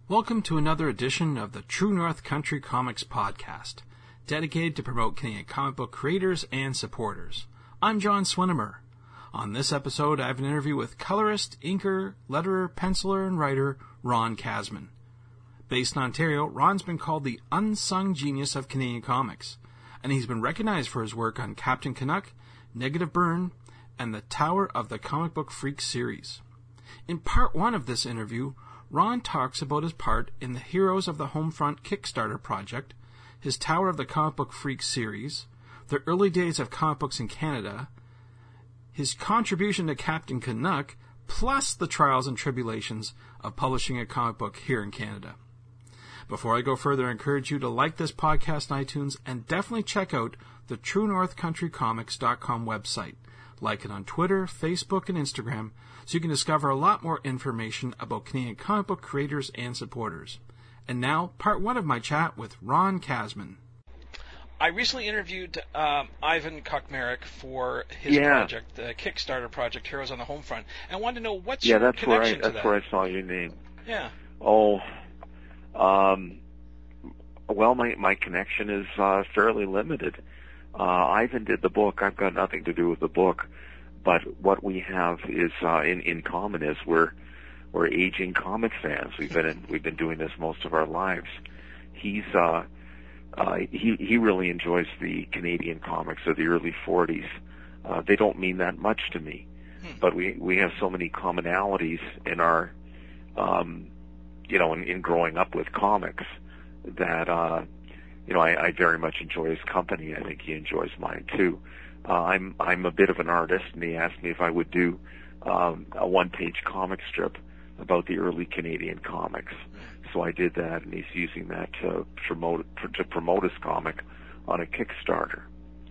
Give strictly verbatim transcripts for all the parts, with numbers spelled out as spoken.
Welcome to another edition of the True North Country Comics Podcast, dedicated to promote Canadian comic book creators and supporters. I'm John Swinimer. On this episode, I have an interview with colorist, inker, letterer, penciler, and writer Ron Kasman. Based in Ontario, Ron's been called the unsung genius of Canadian comics, and he's been recognized for his work on Captain Canuck, Negative Burn, and the Tower of the Comic Book Freak series. In part one of this interview, Ron talks about his part in the Heroes of the Homefront Kickstarter project, his Tower of the Comic Book Freak series, the early days of comic books in Canada, his contribution to Captain Canuck, plus the trials and tribulations of publishing a comic book here in Canada. Before I go further, I encourage you to like this podcast on iTunes and definitely check out the true north country comics dot com website. Like it on Twitter, Facebook, and Instagram, so you can discover a lot more information about Canadian comic book creators and supporters. And now, part one of my chat with Ron Kasman. I recently interviewed um, Ivan Kochmarek for his yeah. project, the Kickstarter project, Heroes on the Homefront, and I wanted to know what's yeah, your that's where I, connection to that's that? where I saw your name. Yeah. Oh, um, well, my my connection is uh, fairly limited. Uh, Ivan did the book. I've got nothing to do with the book. But what we have is uh, in in common is we're we're aging comic fans. We've been in, we've been doing this most of our lives. He's uh, uh, he he really enjoys the Canadian comics of the early forties. Uh, they don't mean that much to me, hmm. but we we have so many commonalities in our um, you know in, in growing up with comics that uh, you know I, I very much enjoy his company. I think he enjoys mine too. Uh, I'm I'm a bit of an artist, and he asked me if I would do um, a one-page comic strip about the early Canadian comics. So I did that, and he's using that to promote to promote his comic on a Kickstarter.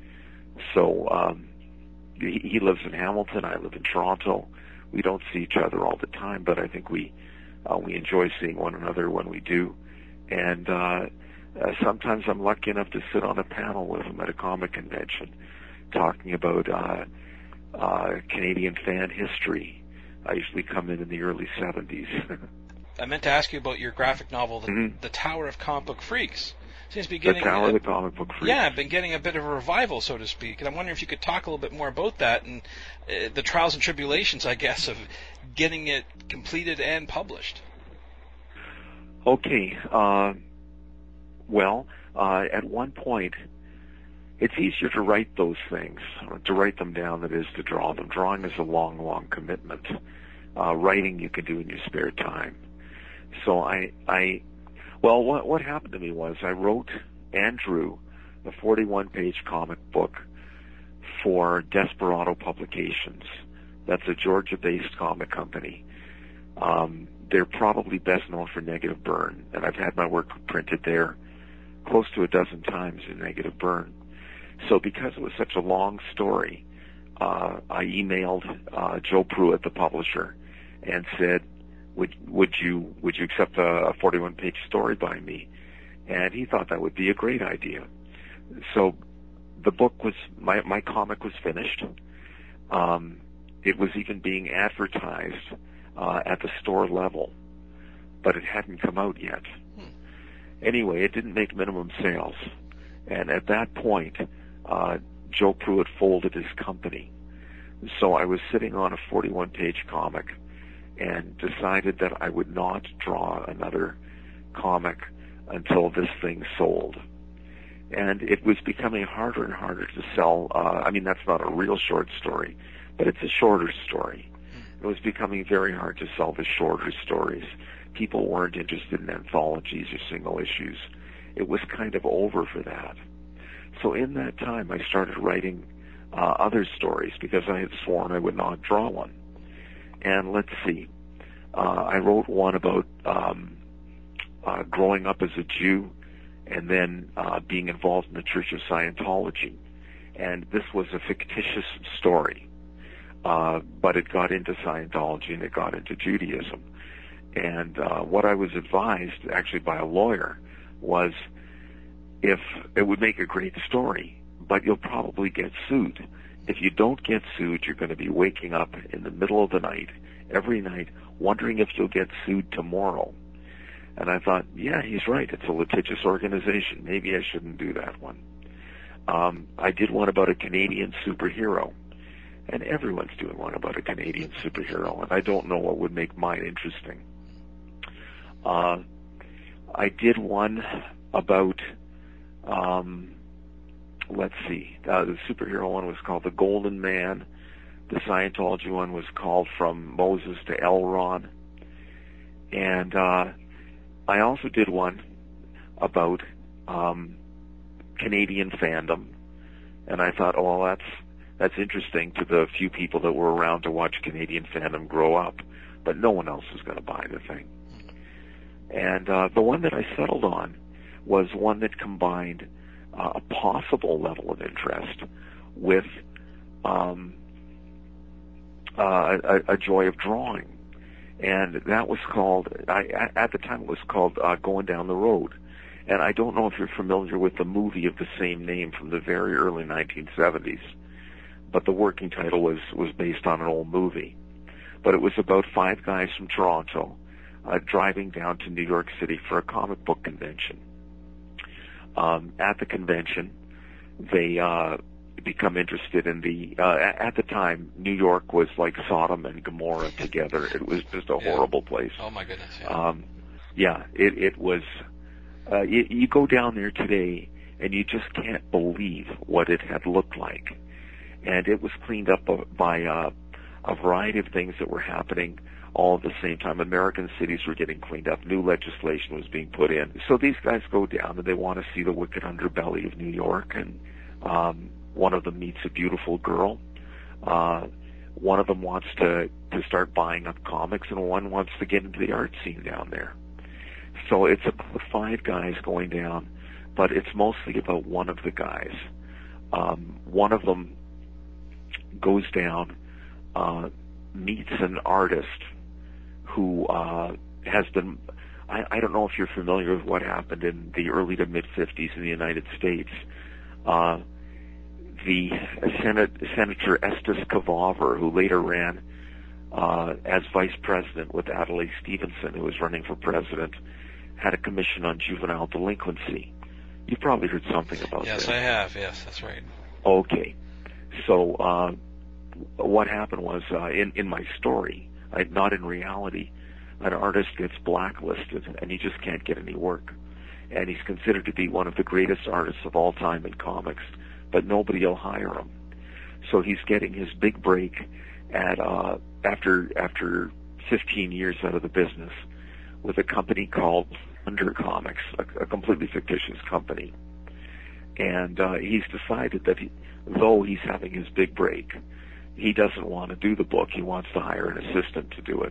So um, he, he lives in Hamilton. I live in Toronto. We don't see each other all the time, but I think we uh, we enjoy seeing one another when we do. And uh, uh, sometimes I'm lucky enough to sit on a panel with him at a comic convention, talking about uh, uh, Canadian fan history. I usually come in in the early seventies. I meant to ask you about your graphic novel, The, mm-hmm. the Tower of Comic Book Freaks. Seems to be getting the Tower a, of the Comic Book Freaks. Yeah, been getting a bit of a revival, so to speak. And I'm wondering if you could talk a little bit more about that and uh, the trials and tribulations, I guess, of getting it completed and published. Okay. Uh, well, uh, at one point, it's easier to write those things, to write them down than it is to draw them. Drawing is a long, long commitment. Uh, writing you can do in your spare time. So I, I, well, what, what happened to me was I wrote and drew a forty-one page comic book for Desperado Publications. That's a Georgia-based comic company. Um, they're probably best known for Negative Burn, and I've had my work printed there close to a dozen times in Negative Burn. So because it was such a long story, uh, I emailed uh, Joe Pruitt, the publisher, and said, "Would would you would you accept a forty-one page story by me?" And he thought that would be a great idea. So the book was my my comic was finished. Um, it was even being advertised uh, at the store level, but it hadn't come out yet. Hmm. Anyway, it didn't make minimum sales, and at that point, Uh, Joe Pruitt folded his company. So I was sitting on a forty-one page comic and decided that I would not draw another comic until this thing sold. And it was becoming harder and harder to sell. Uh, I mean, that's not a real short story, but it's a shorter story. It was becoming very hard to sell the shorter stories. People weren't interested in anthologies or single issues. It was kind of over for that. So in that time, I started writing uh, other stories because I had sworn I would not draw one. And let's see, uh, I wrote one about um, uh, growing up as a Jew and then uh, being involved in the Church of Scientology. And this was a fictitious story, uh, but it got into Scientology and it got into Judaism. And uh, what I was advised, actually by a lawyer, was if it would make a great story, but you'll probably get sued. If you don't get sued, you're going to be waking up in the middle of the night, every night, wondering if you'll get sued tomorrow. And I thought, yeah, he's right. It's a litigious organization. Maybe I shouldn't do that one. Um, I did one about a Canadian superhero. And everyone's doing one about a Canadian superhero, and I don't know what would make mine interesting. Uh, I did one about, um, let's see, uh, the superhero one was called The Golden Man. The Scientology one was called From Moses to Elron. And uh, I also did one about um, Canadian fandom, and I thought, oh, well, that's That's interesting to the few people that were around to watch Canadian fandom grow up, but no one else was going to buy the thing. And uh, the one that I settled on was one that combined uh, a possible level of interest with um, uh, a, a joy of drawing. And that was called, I, at the time it was called uh, Going Down the Road. And I don't know if you're familiar with the movie of the same name from the very early nineteen seventies. But the working title was, was based on an old movie. But it was about five guys from Toronto uh, driving down to New York City for a comic book convention. Um, at the convention, they uh, become interested in the, uh, at the time, New York was like Sodom and Gomorrah together. It was just a yeah. horrible place. Oh, my goodness. Yeah, um, yeah it, it was, uh, you, you go down there today, and you just can't believe what it had looked like. And it was cleaned up by uh, a variety of things that were happening all at the same time. American cities were getting cleaned up. New legislation was being put in. So these guys go down, and they want to see the wicked underbelly of New York. And um, one of them meets a beautiful girl. Uh, one of them wants to, to start buying up comics, and one wants to get into the art scene down there. So it's about five guys going down, but it's mostly about one of the guys. Um, one of them goes down, uh, meets an artist who uh, has been, I, I don't know if you're familiar with what happened in the early to mid-fifties in the United States. Uh, the Senate, Senator Estes Kavaver, who later ran uh, as vice president with Adlai Stevenson, who was running for president, had a commission on juvenile delinquency. You've probably heard something about yes, that. Yes, I have. Yes, that's right. Okay. So uh, what happened was, uh, in, in my story, I, not in reality, an artist gets blacklisted and he just can't get any work. And he's considered to be one of the greatest artists of all time in comics, but nobody will hire him. So he's getting his big break at uh, after after fifteen years out of the business with a company called Under Comics, a, a completely fictitious company. And uh, he's decided that he, though he's having his big break, he doesn't want to do the book. He wants to hire an assistant to do it.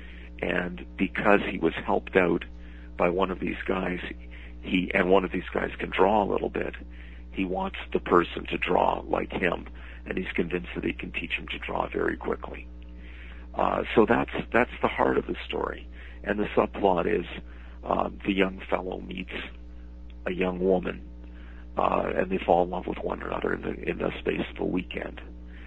And because he was helped out by one of these guys, he and one of these guys can draw a little bit, he wants the person to draw like him, and he's convinced that he can teach him to draw very quickly. Uh, so that's that's the heart of the story. And the subplot is uh, the young fellow meets a young woman, uh, and they fall in love with one another in the, in the space of a weekend.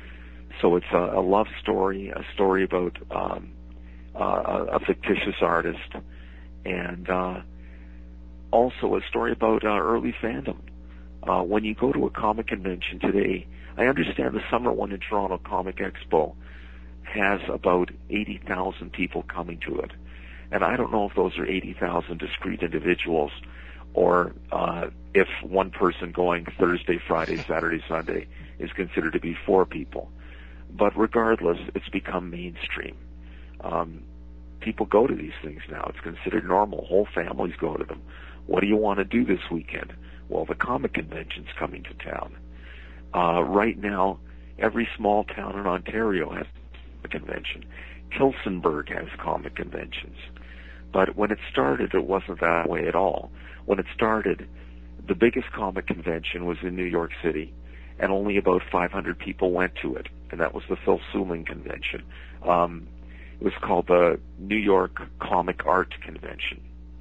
So it's a, a love story, a story about um, uh, a fictitious artist, and uh, also a story about uh, early fandom. Uh, when you go to a comic convention today, I understand the summer one in Toronto, Comic Expo, has about eighty thousand people coming to it. And I don't know if those are eighty thousand discrete individuals or uh, if one person going Thursday, Friday, Saturday, Sunday is considered to be four people. But regardless, it's become mainstream. Um, people go to these things now. It's considered normal. Whole families go to them. What do you want to do this weekend? Well, the comic convention's coming to town. Uh, right now, every small town in Ontario has a convention. Tillsonburg has comic conventions. But when it started, it wasn't that way at all. When it started, the biggest comic convention was in New York City, and only about five hundred people went to it, and that was the Phil Suling Convention. Um, it was called the New York Comic Art Convention.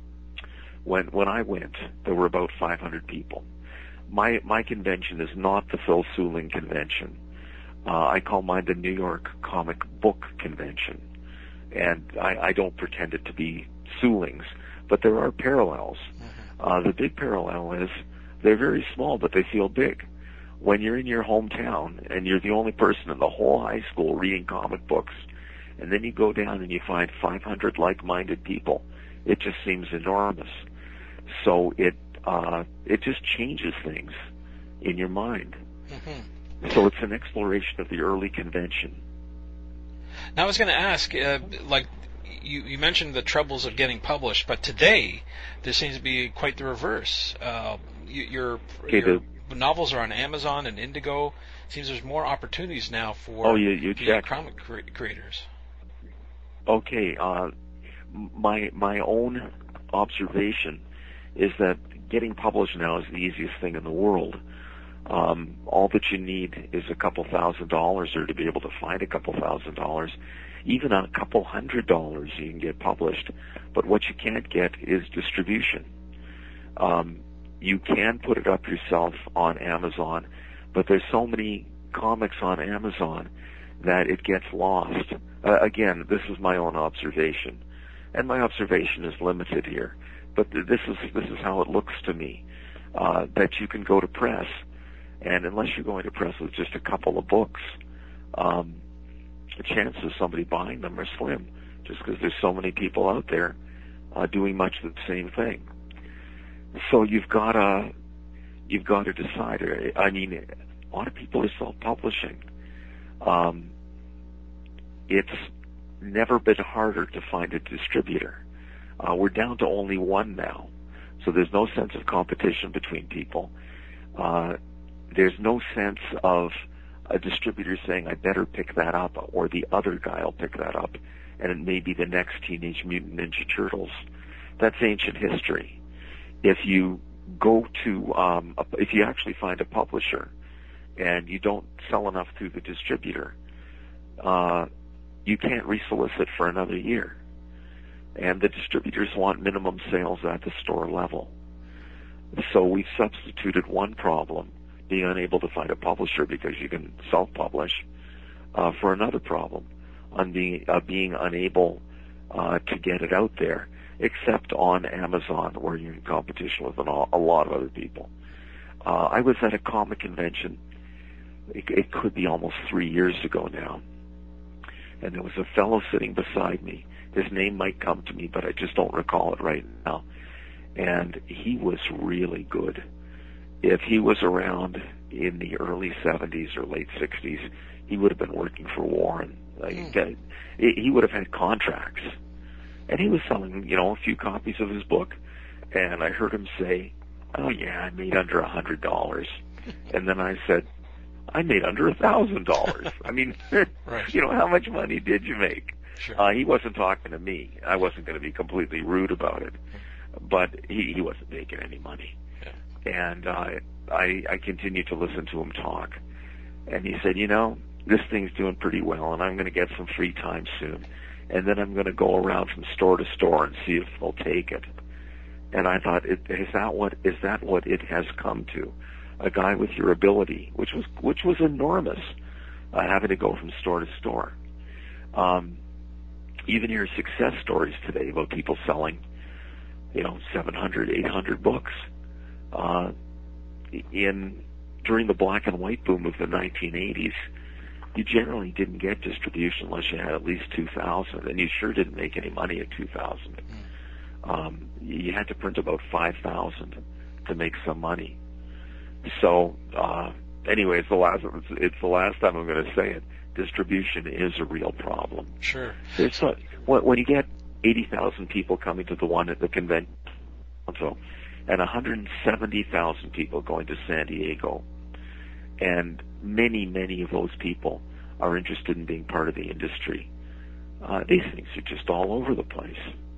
When when I went, there were about five hundred people. My my convention is not the Phil Suling Convention. Uh, I call mine the New York Comic Book Convention, and I, I don't pretend it to be Suling's, but there are parallels. Uh, the big parallel is they're very small, but they feel big. When you're in your hometown and you're the only person in the whole high school reading comic books, and then you go down and you find five hundred like-minded people, it just seems enormous. So it uh, it just changes things in your mind. Mm-hmm. So it's an exploration of the early convention. Now I was going to ask, uh, like you, you mentioned the troubles of getting published, but today there seems to be quite the reverse. Uh, you, your okay, your the, novels are on Amazon and Indigo. It seems there's more opportunities now for oh, you, you check. comic cre- creators. Okay, uh, my my own observation is that getting published now is the easiest thing in the world. Um, all that you need is a couple thousand dollars, or to be able to find a couple thousand dollars. Even on a couple hundred dollars, you can get published. But what you can't get is distribution. Um, you can put it up yourself on Amazon, but there's so many comics on Amazon that it gets lost. Uh, again, this is my own observation, and my observation is limited here. But th- this is this is how it looks to me. Uh, that you can go to press, and unless you're going to press with just a couple of books, um, the chances of somebody buying them are slim, just because there's so many people out there uh, doing much the same thing. So you've got to you've got to decide. I mean, a lot of people are self-publishing. Um, it's never been harder to find a distributor. Uh, we're down to only one now, so there's no sense of competition between people. Uh, there's no sense of a distributor saying, I better pick that up, or the other guy will pick that up, and it may be the next Teenage Mutant Ninja Turtles. That's ancient history. If you go to, um, a, if you actually find a publisher and you don't sell enough through the distributor, uh, you can't resolicit for another year. And the distributors want minimum sales at the store level. So we've substituted one problem, being unable to find a publisher because you can self-publish, uh, for another problem, on being, uh, being unable uh, to get it out there, except on Amazon, where you're in competition with an, a lot of other people. Uh, I was at a comic convention, it, it could be almost three years ago now, and there was a fellow sitting beside me. His name might come to me, but I just don't recall it right now. And he was really good. If he was around in the early seventies or late sixties, he would have been working for Warren. Like, mm. He would have had contracts. And he was selling, you know, a few copies of his book. And I heard him say, oh, yeah, I made under a hundred dollars. And then I said, I made under a thousand dollars. I mean, right. You know, how much money did you make? Sure. Uh, he wasn't talking to me. I wasn't going to be completely rude about it. But he, he wasn't making any money. Yeah. And uh, I, I continued to listen to him talk. And he said, you know, this thing's doing pretty well, and I'm going to get some free time soon. And then I'm going to go around from store to store and see if they'll take it. And I thought, is that what is that what it has come to? A guy with your ability, which was which was enormous, uh, having to go from store to store. Um, even your success stories today about people selling, you know, seven hundred, eight hundred books. Uh, in during the black and white boom of the nineteen eighties, you generally didn't get distribution unless you had at least two thousand, and you sure didn't make any money at two thousand. Mm. Um, you had to print about five thousand to make some money. So, uh, anyway, it's the last, it's the last time I'm going to say it. Distribution is a real problem. Sure. There's a, when you get eighty thousand people coming to the one at the convention, and one hundred seventy thousand people going to San Diego, and many, many of those people are interested in being part of the industry, uh, these things are just all over the place.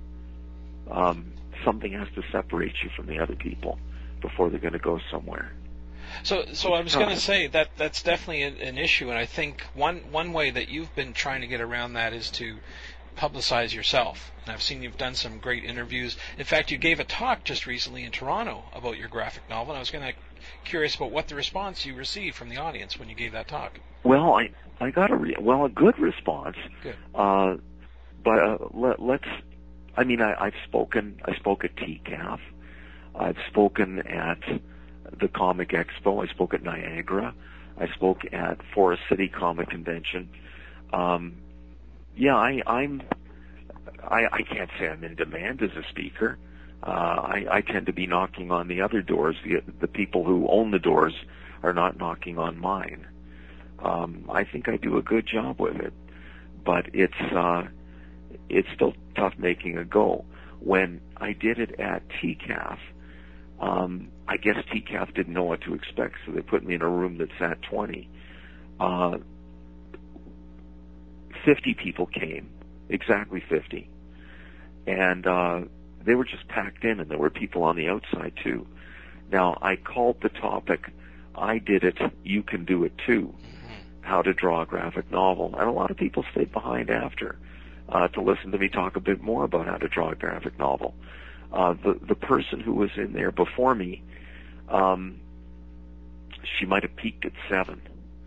Um, something has to separate you from the other people before they're going to go somewhere. So, so I was going to say that that's definitely an, an issue, and I think one one way that you've been trying to get around that is to publicize yourself. And I've seen you've done some great interviews. In fact, you gave a talk just recently in Toronto about your graphic novel, and I was going to curious about what the response you received from the audience when you gave that talk. Well, I I got a re- well a good response. Good. Uh, but uh, let, let's I mean, I, I've spoken. I spoke at T C A F. I've spoken at the Comic Expo. I spoke at Niagara. I spoke at Forest City Comic Convention. Um, yeah, I, I'm. I, I can't say I'm in demand as a speaker. Uh, I, I tend to be knocking on the other doors. The, the people who own the doors are not knocking on mine. Um, I think I do a good job with it, but it's uh, it's still tough making a go. When I did it at T C A F, um, I guess T C A F didn't know what to expect, so they put me in a room that sat twenty. Uh, fifty people came, exactly fifty, and uh, they were just packed in, and there were people on the outside too. Now, I called the topic, I did it, you can do it too, how to draw a graphic novel. And a lot of people stayed behind after uh, to listen to me talk a bit more about how to draw a graphic novel. Uh, the, the person who was in there before me, um, she might have peaked at seven.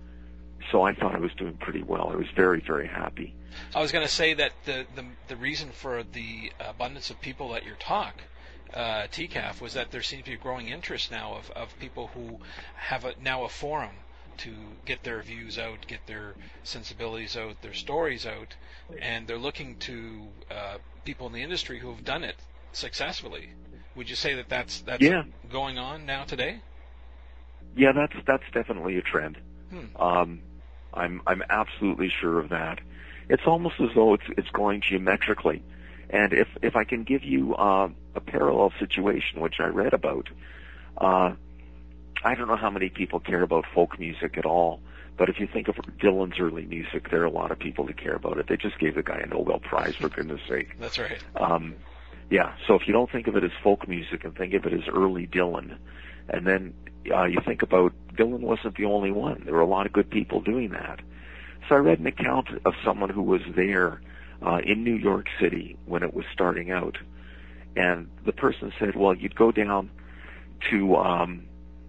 So I thought I was doing pretty well. I was very, very happy. I was going to say that the, the the reason for the abundance of people at your talk, uh, T C A F, was that there seems to be a growing interest now of, of people who have a, now a forum to get their views out, get their sensibilities out, their stories out, and they're looking to uh, people in the industry who have done it successfully. Would you say that that's, that's yeah. going on now today? Yeah, that's that's definitely a trend. Hmm. Um, I'm I'm absolutely sure of that. It's almost as though it's it's growing geometrically. And if if I can give you uh, a parallel situation, which I read about, uh, I don't know how many people care about folk music at all, but if you think of Dylan's early music, there are a lot of people that care about it. They just gave the guy a Nobel Prize, for goodness sake. That's right. Um, yeah, so if you don't think of it as folk music and think of it as early Dylan, and then uh, you think about Dylan wasn't the only one. There were a lot of good people doing that. So I read an account of someone who was there uh, in New York City when it was starting out, and the person said, well, you'd go down to, um,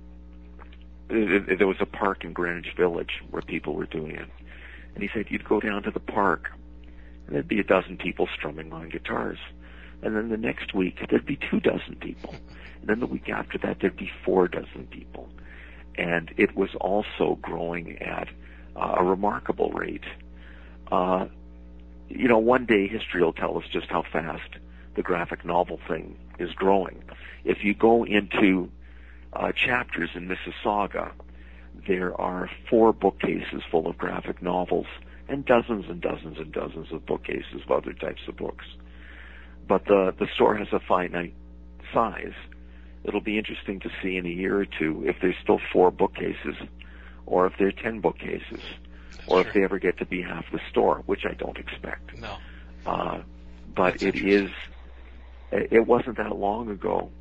there was a park in Greenwich Village where people were doing it, and he said you'd go down to the park, and there'd be a dozen people strumming on guitars, and then the next week there'd be two dozen people, and then the week after that there'd be four dozen people, and it was also growing at uh, a remarkable rate. Uh, you know, one day history will tell us just how fast the graphic novel thing is growing. If you go into uh, chapters in Mississauga, there are four bookcases full of graphic novels and dozens and dozens and dozens of bookcases of other types of books. But the, the store has a finite size. It'll be interesting to see in a year or two if there's still four bookcases or if there are ten bookcases or if they ever get to be half the store, which I don't expect. No. Uh, but That's it is, it wasn't that long ago.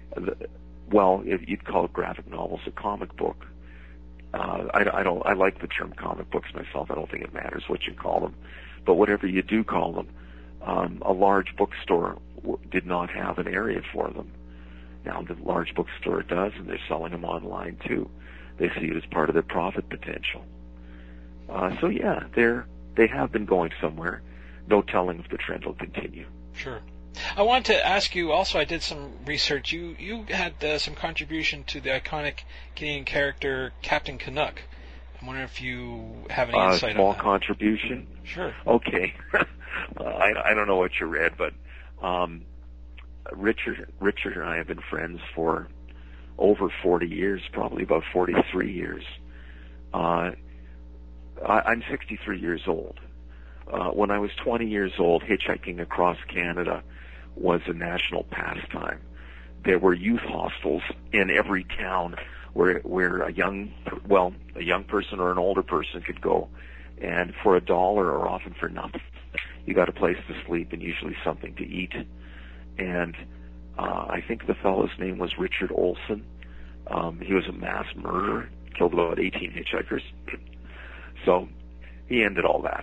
Well, you'd call graphic novels a comic book. Uh, I, I don't, I like the term comic books myself. I don't think it matters what you call them. But whatever you do call them, um, a large bookstore w- did not have an area for them. Now the large bookstore does, and they're selling them online too. They see it as part of their profit potential. Uh, so yeah, they're, they have been going somewhere. No telling if the trend will continue. Sure. I want to ask you also, I did some research. You you had uh, some contribution to the iconic Canadian character Captain Canuck. I'm wondering if you have any uh, insight small on that. Small contribution? Sure. Okay. uh, I, I don't know what you read, but um, Richard, Richard and I have been friends for over forty years, probably about forty-three years. Uh, I, I'm sixty-three years old. Uh, when I was twenty years old, hitchhiking across Canada was a national pastime. There were youth hostels in every town where where a young, well, a young person or an older person could go, and for a dollar or often for nothing, you got a place to sleep and usually something to eat. And uh, I think the fellow's name was Richard Olson. Um, he was a mass murderer, killed about eighteen hitchhikers. So he ended all that.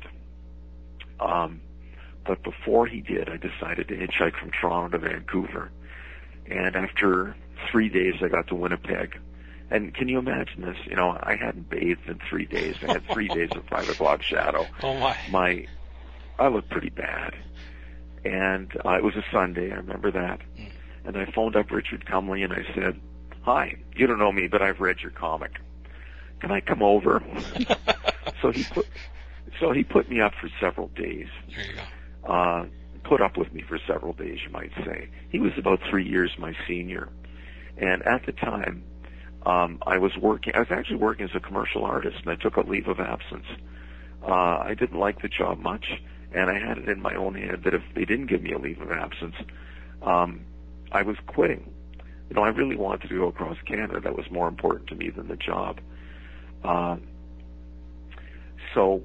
Um, but before he did, I decided to hitchhike from Toronto to Vancouver. And after three days, I got to Winnipeg. And can you imagine this? You know, I hadn't bathed in three days. I had three days of five o'clock shadow. Oh, my. My, I looked pretty bad. And uh, it was a Sunday, I remember that. Mm. And I phoned up Richard Cumley and I said, "Hi, you don't know me, but I've read your comic. Can I come over?" so he put so he put me up for several days. There you go. Uh, put up with me for several days, you might say. He was about three years my senior. And at the time, um, I was working, I was actually working as a commercial artist, and I took a leave of absence. Uh, I didn't like the job much, and I had it in my own head that if they didn't give me a leave of absence, um, I was quitting. You know, I really wanted to go across Canada. That was more important to me than the job. Uh, so,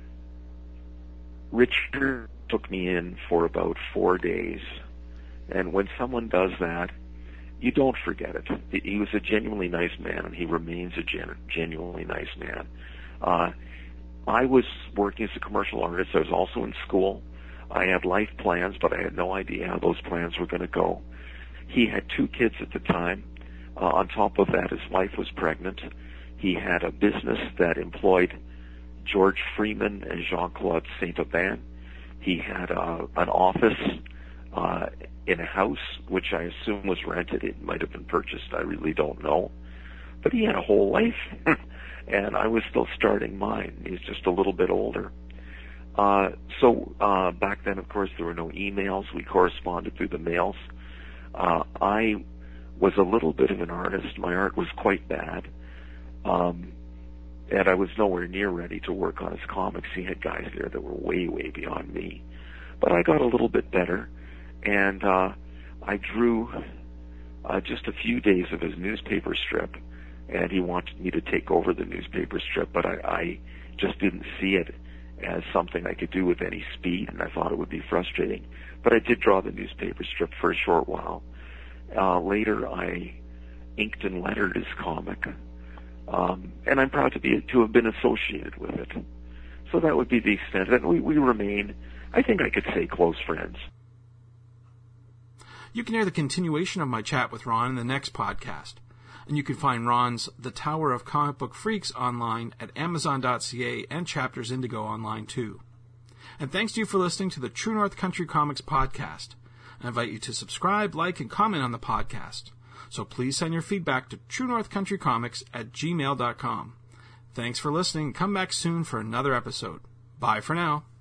Richard took me in for about four days, and when someone does that, you don't forget it. He was a genuinely nice man, and he remains a gen- genuinely nice man. Uh, I was working as a commercial artist. I was also in school. I had life plans, but I had no idea how those plans were going to go. He had two kids at the time. Uh, on top of that, his wife was pregnant. He had a business that employed George Freeman and Jean-Claude Saint-Aubin. He had uh, an office uh, in a house, which I assume was rented. It might have been purchased. I really don't know. But he had a whole life, and I was still starting mine. He's just a little bit older. Uh, so uh, back then, of course, there were no emails. We corresponded through the mails. Uh, I was a little bit of an artist. My art was quite bad. Um, and I was nowhere near ready to work on his comics. He had guys there that were way, way beyond me. But I got a little bit better, and uh, I drew uh, just a few days of his newspaper strip, and he wanted me to take over the newspaper strip, but I, I just didn't see it as something I could do with any speed, and I thought it would be frustrating. But I did draw the newspaper strip for a short while. Uh, later, I inked and lettered his comic. Um, and I'm proud to be to have been associated with it. So that would be the extent of it. We, we remain, I think I could say, close friends. You can hear the continuation of my chat with Ron in the next podcast. And you can find Ron's The Tower of Comic Book Freaks online at amazon dot c a and Chapters Indigo online too. And thanks to you for listening to the True North Country Comics podcast. I invite you to subscribe, like, and comment on the podcast. So please send your feedback to true north country comics at gmail dot com. Thanks for listening. Come back soon for another episode. Bye for now.